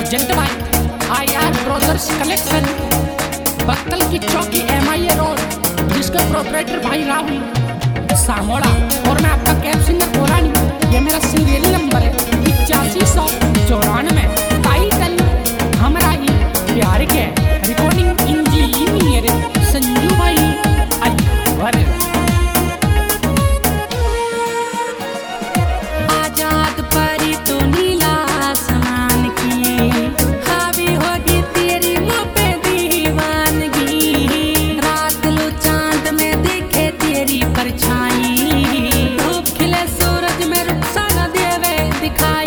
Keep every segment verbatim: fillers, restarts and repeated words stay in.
Present by I R brothers collection, Bakkal की चौकी M I A road, जिसका proprietor भाई राहुल सामोड़ा। और मैं आपका कैब सिंगर कोरानी। ये मेरा सीरियल नंबर है इक्यासी सौ चौरानवे। टाइटल हमरा ही प्यार के, रिकॉर्डिंग इंजीनियर संजू भाई अकबर। आजाद परी तो नीला आसमान की, हावी होगी तेरी मुँह पे दीवानगी। रात लो चांद में देखे तेरी परछाई, धूप खिले सूरज में रुखसाना देवे दिखाई।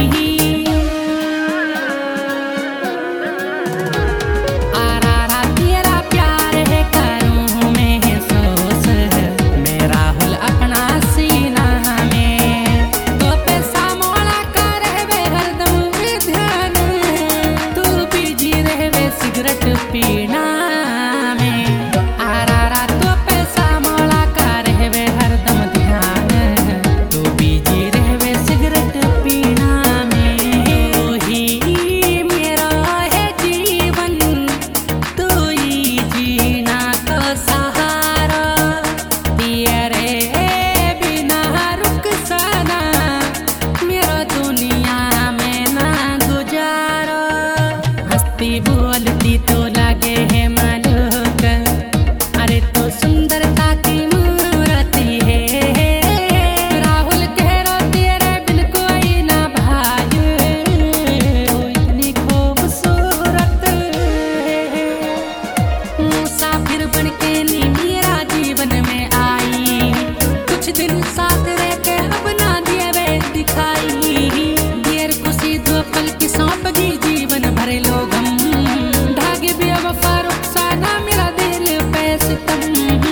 आरारा तेरा प्यार है करूँ मैं सोच, मैं राहुल अपना सीना में। तो पैसा मोड़ा का रहवे हरदम ध्यान, तू बिजी रहवे सिगरेट पीना में। आरारा तो पैसा मोड़ा का रहवे हरदम ध्यान, तू बिजी रहवे सिगरेट पीना में। तू ही मेरा है जीवन, तू ही जीना का सहारा। तेरे बिना रुखसाना मेरा दुनिया में ना गुजारा। हंसती बोलती तो लगे है मालूक, अरे तो सुंदरता की मूर्ति है। राहुल कह रो तेरे बिन कोई ना भाई, तू इतनी खूबसूरत है। मुसाफिर बन के नी मेरा जीवन में आई, कुछ दिन साथ रह के अपना दिया वे दिखाई। देर खुशी दो पल की सौंपगी जीवन भरे लोग हम, धागे बेवफा रुखसाना मेरा दिल पे सितम।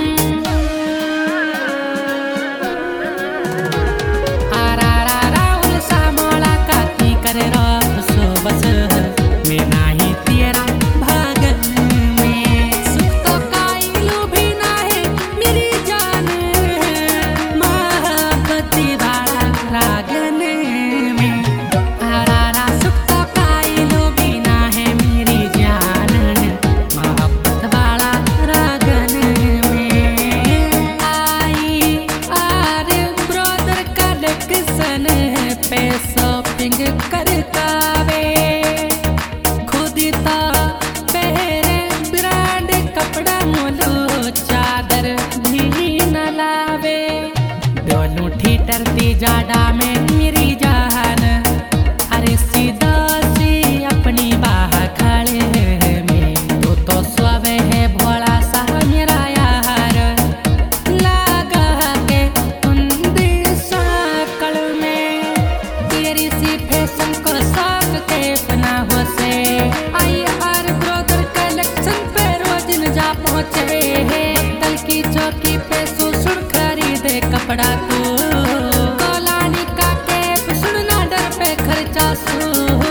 आरारा राहुल सामोड़ा काती करे राह सो बस, मैं नाही तेरा भागन में। सुख तो काइलू भी ना है मेरी जान, मोहब्बती वाला रागन में। आरारा सुख तो काइलू भी ना है मेरी जान, मोहब्बत वाला रागन में। आई आर ब्रदर कलेक्शन पे शॉपिंग करता वे, खुद ता पहरे ब्रांड कपड़ा मोलो चादर भी न लावे। डोलू ठीटरती जाडा में मेरी जान, अरे सीधा सी अपनी बाह खड़े में। तू तो स्वावे है भोला सा मेरा यार, लगा के कुंदी साकल में। तेरी सी फैशन को साक के बना हो से, आई आर ब्रदर कलेक्शन पे रोज न जा पहुँचे है। बक्कल की चौकी पे सुसुड़ खरीदे कपड़ा तू, कोलानी का केप सुनना डर पे खर्चा सू।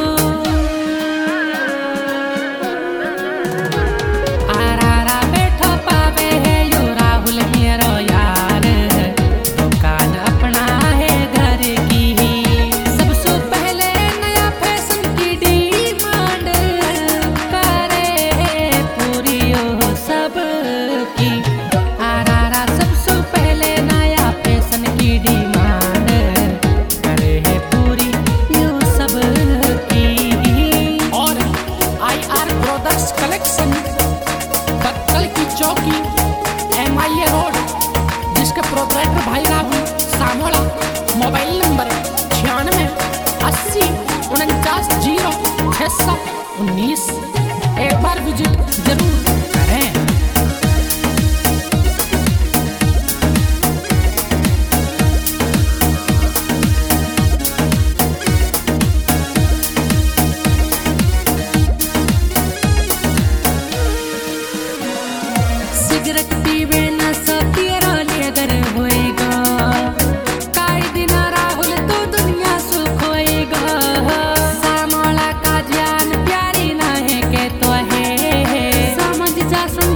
आरारा बैठो पावे है यो राहुल मेरो यार, दुकान अपना है घर की। सबसे पहले नया फैशन की डिमांड करे है पूरी ओ सबकी। आरारा सबसे पहले नया फैशन की डिमांड करे है पूरी यो सबकी। और I R brothers collection, Bakkal की चौकी एम आई ए रोड, जिसके प्रोपराइटर भाई राहुल सामोड़ा। मोबाइल नंबर छियानवे अस्सी उनचास जीरो छः सौ उन्नीस। एक बार विजिट जरूर करें। सिगरेट पीवे न सो तेरा लेगर होएगा, काई दिन राहुल तो दुनिया सुख होएगा। सामोड़ा का जान प्यारी ना है के तो है, समझ जा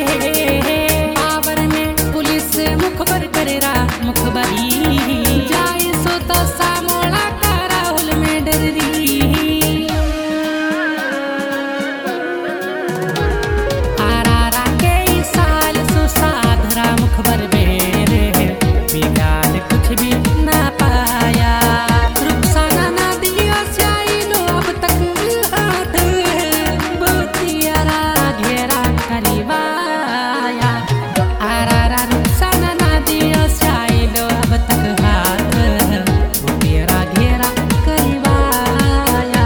पावर में पुलिस मुखबर करेरा मुखबरी जाए सो तो सामोला का राहुल में डर रही आरारा के साल सो साधरा मुखबर बेरे बिगाड़ कुछ भी ना पाया रुखसाना ना दिया स्याही लो अब तक हाथ बोतियारा घेरा करीवाया आरारा रुखसाना ना दिया स्याही लो अब तक हाथ बोतियारा घेरा करीवाया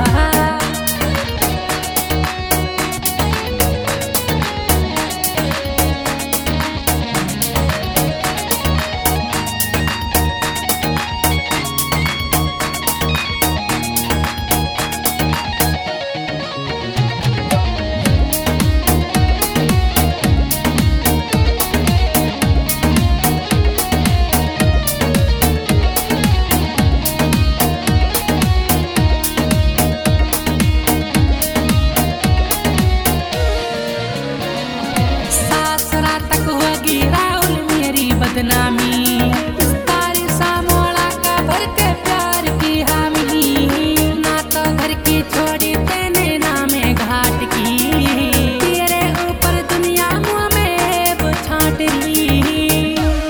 सासरा तक होगी राहुल मेरी बदनामी तारी सामोला का भर के प्यार की हामी ना तो घर की छोड़ी तेने नामे घाट की तेरे ऊपर दुनिया मुँह में वो छाट रही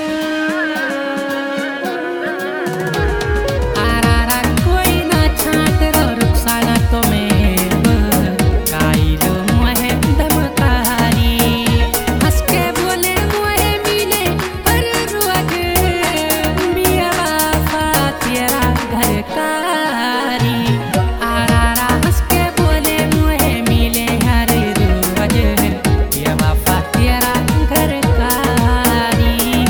आरारा कोई ना छाट रो रुखसाना तो में काई लो मुँह धमकारी हंस के बोले मुँह मिले हर रोज मिया बापा तेरा घर कारी आरारा हंस के बोले मुँह मिले हर रोज मिया बापा तेरा घर कारी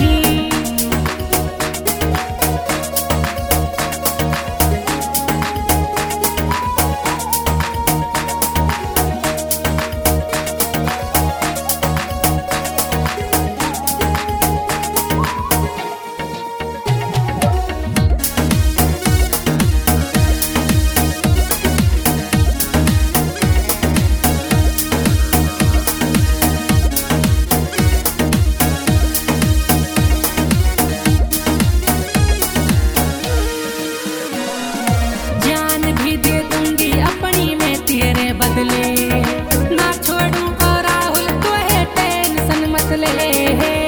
जान भी दे दूंगी अपनी मैं तेरे बदले ना छोड़ूं और राहुल को है टेंशन मत ले